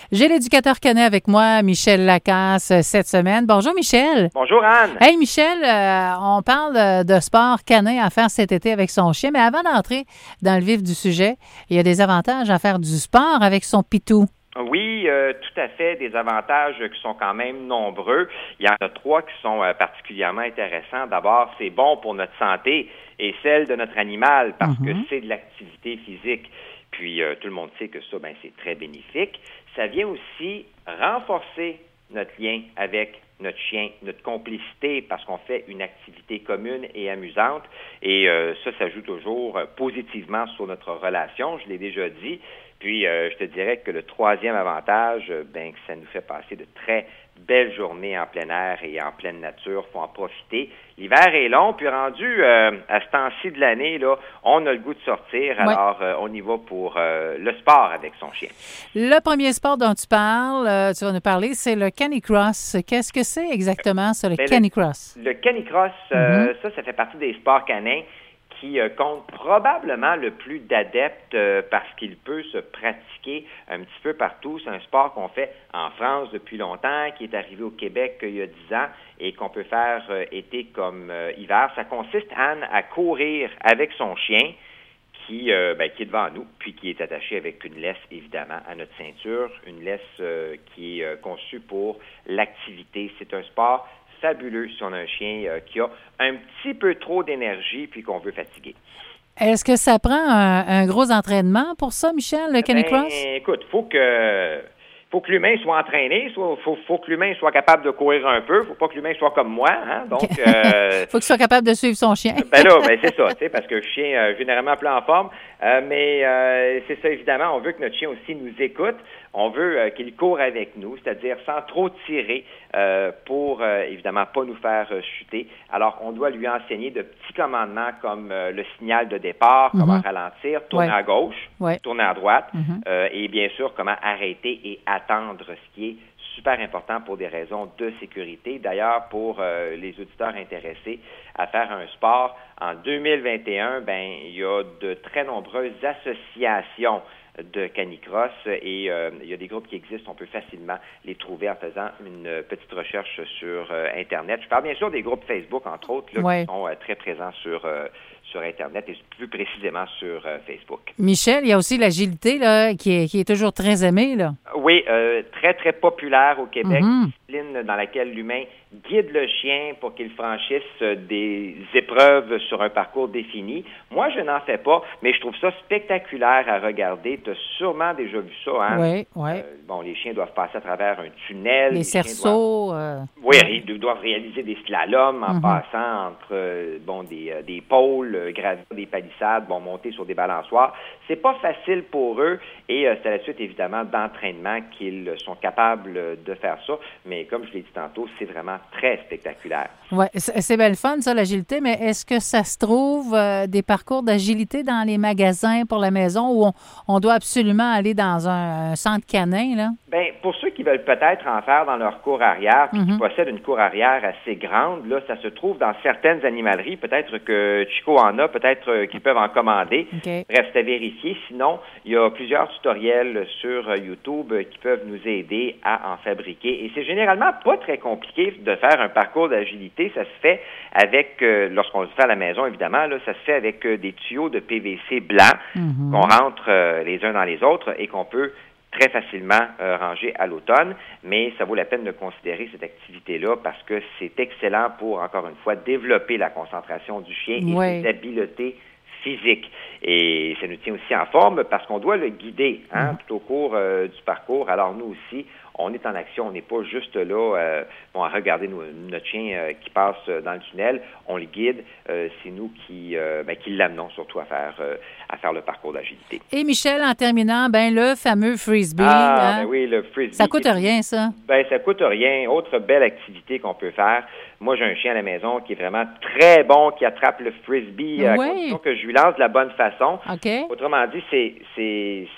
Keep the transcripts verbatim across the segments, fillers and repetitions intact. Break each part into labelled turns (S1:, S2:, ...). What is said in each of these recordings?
S1: J'ai l'éducateur canin avec moi, Michel Lacasse, cette semaine. Bonjour, Michel.
S2: Bonjour, Anne.
S1: Hey, Michel, euh, on parle de sport canin à faire cet été avec son chien, mais avant d'entrer dans le vif du sujet, il y a des avantages à faire du sport avec son pitou.
S2: Oui, euh, tout à fait, des avantages qui sont quand même nombreux. Il y en a trois qui sont euh, particulièrement intéressants. D'abord, c'est bon pour notre santé et celle de notre animal parce mm-hmm. que c'est de l'activité physique. Puis, euh, tout le monde sait que ça, ben, c'est très bénéfique. Ça vient aussi renforcer notre lien avec notre chien, notre complicité, parce qu'on fait une activité commune et amusante. Et euh, ça, ça joue toujours positivement sur notre relation, je l'ai déjà dit. Puis, euh, je te dirais que le troisième avantage, ben, que ça nous fait passer de très belles journées en plein air et en pleine nature. Il faut en profiter. L'hiver est long, puis rendu euh, à ce temps-ci de l'année, là, on a le goût de sortir. Ouais. Alors, euh, on y va pour euh, le sport avec son chien.
S1: Le premier sport dont tu parles, euh, tu vas nous parler, c'est le canicross. Qu'est-ce que c'est exactement, ça, le ben, canicross?
S2: Le, le canicross, euh, mm-hmm. ça, ça fait partie des sports canins qui euh, compte probablement le plus d'adeptes euh, parce qu'il peut se pratiquer un petit peu partout. C'est un sport qu'on fait en France depuis longtemps, qui est arrivé au Québec il y a dix ans et qu'on peut faire euh, été comme euh, hiver. Ça consiste, Anne, à courir avec son chien qui, euh, ben, qui est devant nous, puis qui est attaché avec une laisse, évidemment, à notre ceinture, une laisse euh, qui est euh, conçue pour l'activité. C'est un sport fabuleux si on a un chien euh, qui a un petit peu trop d'énergie puis qu'on veut fatiguer.
S1: Est-ce que ça prend un, un gros entraînement pour ça, Michel, le canicross?
S2: Ben, écoute, il faut que faut que l'humain soit entraîné, il faut, faut que l'humain soit capable de courir un peu, faut pas que l'humain soit comme moi, hein, donc... Il
S1: euh, faut qu'il soit capable de suivre son chien.
S2: ben là, ben c'est ça, tu sais, parce que le chien, euh, généralement, plein en forme, euh, mais euh, c'est ça, évidemment, on veut que notre chien aussi nous écoute, on veut euh, qu'il court avec nous, c'est-à-dire sans trop tirer euh, pour, euh, évidemment, pas nous faire euh, chuter. Alors, on doit lui enseigner de petits commandements comme euh, le signal de départ, mm-hmm. comment ralentir, tourner ouais. à gauche, ouais. tourner à droite, mm-hmm. euh, et bien sûr, comment arrêter et attendre, ce qui est super important pour des raisons de sécurité. D'ailleurs, pour euh, les auditeurs intéressés à faire un sport, en deux mille vingt et un, ben, il y a de très nombreuses associations de canicross et euh, il y a des groupes qui existent, on peut facilement les trouver en faisant une petite recherche sur euh, Internet. Je parle bien sûr des groupes Facebook, entre autres, là, ouais. qui sont euh, très présents sur, euh, sur Internet et plus précisément sur euh, Facebook.
S1: Michel, il y a aussi l'agilité là, qui, est, qui est toujours très aimée. Là.
S2: Oui, euh, très, très populaire au Québec, mm-hmm. discipline dans laquelle l'humain guide le chien pour qu'il franchisse des épreuves sur un parcours défini. Moi, je n'en fais pas, mais je trouve ça spectaculaire à regarder. Tu as sûrement déjà vu ça, hein?
S1: Oui, oui.
S2: Euh, bon, les chiens doivent passer à travers un tunnel.
S1: Les, les cerceaux.
S2: Doivent... Euh... Oui, ils doivent réaliser des slaloms en mm-hmm. passant entre euh, bon, des, euh, des pôles, euh, gravir des palissades, bon, monter sur des balançoires. C'est pas facile pour eux et euh, c'est à la suite, évidemment, d'entraînement qu'ils sont capables de faire ça. Mais comme je l'ai dit tantôt, c'est vraiment très spectaculaire.
S1: Oui, c'est bien le fun, ça, l'agilité, mais est-ce que ça se trouve euh, des parcours d'agilité dans les magasins pour la maison où on, on doit absolument aller dans un, un centre canin, là?
S2: Bien, pour ceux qui veulent peut-être en faire dans leur cour arrière, puis mm-hmm. qui possèdent une cour arrière assez grande, là, ça se trouve dans certaines animaleries. Peut-être que Chico en a, peut-être qu'ils peuvent en commander.
S1: Okay.
S2: Bref, c'est à vérifier. Sinon, il y a plusieurs tutoriels sur YouTube qui peuvent nous aider à en fabriquer. Et c'est généralement pas très compliqué de faire un parcours d'agilité. Ça se fait avec, euh, lorsqu'on le fait à la maison, évidemment, là, ça se fait avec euh, des tuyaux de P V C blanc mm-hmm. qu'on rentre euh, les uns dans les autres et qu'on peut très facilement euh, ranger à l'automne, mais ça vaut la peine de considérer cette activité-là parce que c'est excellent pour, encore une fois, développer la concentration du chien et
S1: oui.
S2: ses habiletés physiques. Et ça nous tient aussi en forme parce qu'on doit le guider hein, mm-hmm. tout au cours euh, du parcours. Alors nous aussi, on est en action, on n'est pas juste là euh, bon, à regarder nous, notre chien euh, qui passe dans le tunnel, on le guide, euh, c'est nous qui, euh, ben, qui l'amenons surtout à faire, euh, à faire le parcours d'agilité.
S1: Et Michel, en terminant, ben le fameux frisbee.
S2: Ah,
S1: hein?
S2: ben oui, le frisbee.
S1: Ça coûte rien, ça?
S2: Ben ça coûte rien. Autre belle activité qu'on peut faire. Moi, j'ai un chien à la maison qui est vraiment très bon, qui attrape le frisbee à
S1: oui.
S2: condition que je lui lance de la bonne façon.
S1: Okay.
S2: Autrement dit, c'est, c'est,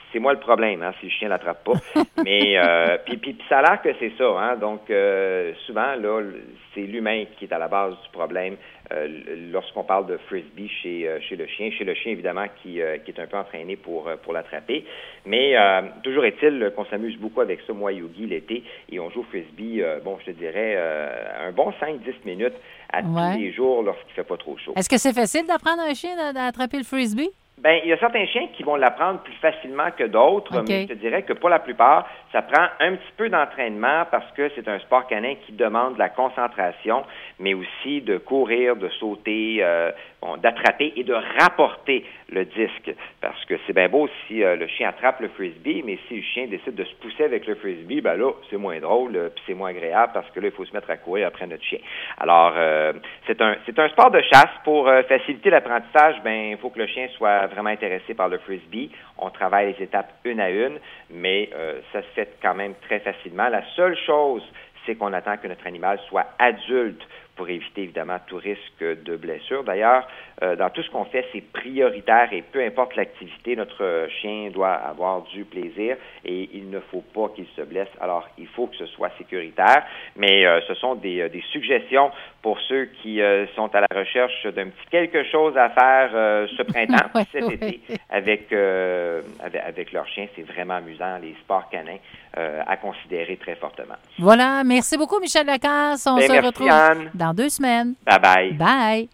S2: c'est moi le problème, hein, si le chien l'attrape pas. Mais euh, puis, puis, puis ça a l'air que c'est ça, hein. Donc euh, souvent là, c'est l'humain qui est à la base du problème euh, lorsqu'on parle de frisbee chez euh, chez le chien, chez le chien évidemment qui euh, qui est un peu entraîné pour pour l'attraper. Mais euh, toujours est-il qu'on s'amuse beaucoup avec ça, moi et Yogi, l'été, et on joue au frisbee. Euh, bon, je te dirais euh, un bon cinq à dix minutes à
S1: ouais.
S2: tous les jours lorsqu'il fait pas trop chaud.
S1: Est-ce que c'est facile d'apprendre à un chien d'attraper le frisbee?
S2: Ben, il y a certains chiens qui vont l'apprendre plus facilement que d'autres,
S1: okay.
S2: mais je te dirais que pour la plupart, ça prend un petit peu d'entraînement parce que c'est un sport canin qui demande de la concentration, mais aussi de courir, de sauter, euh, bon, d'attraper et de rapporter le disque. Parce que c'est bien beau si euh, le chien attrape le frisbee, mais si le chien décide de se pousser avec le frisbee, ben là, c'est moins drôle, euh, puis c'est moins agréable parce que là, il faut se mettre à courir après notre chien. Alors, euh, c'est un c'est un sport de chasse. Pour euh, faciliter l'apprentissage, ben il faut que le chien soit vraiment intéressé par le frisbee. On travaille les étapes une à une, mais euh, ça se fait quand même très facilement. La seule chose, c'est qu'on attend que notre animal soit adulte pour éviter évidemment tout risque de blessure. D'ailleurs, euh, dans tout ce qu'on fait, c'est prioritaire et peu importe l'activité, notre chien doit avoir du plaisir et il ne faut pas qu'il se blesse. Alors, il faut que ce soit sécuritaire, mais euh, ce sont des, des suggestions pour ceux qui euh, sont à la recherche d'un petit quelque chose à faire euh, ce printemps,
S1: ouais,
S2: cet
S1: ouais.
S2: été, avec, euh, avec, avec leur chien. C'est vraiment amusant, les sports canins euh, à considérer très fortement.
S1: Voilà. Merci beaucoup, Michel Lacasse. On
S2: ben,
S1: se
S2: merci,
S1: retrouve
S2: Anne.
S1: dans deux semaines.
S2: Bye bye.
S1: Bye.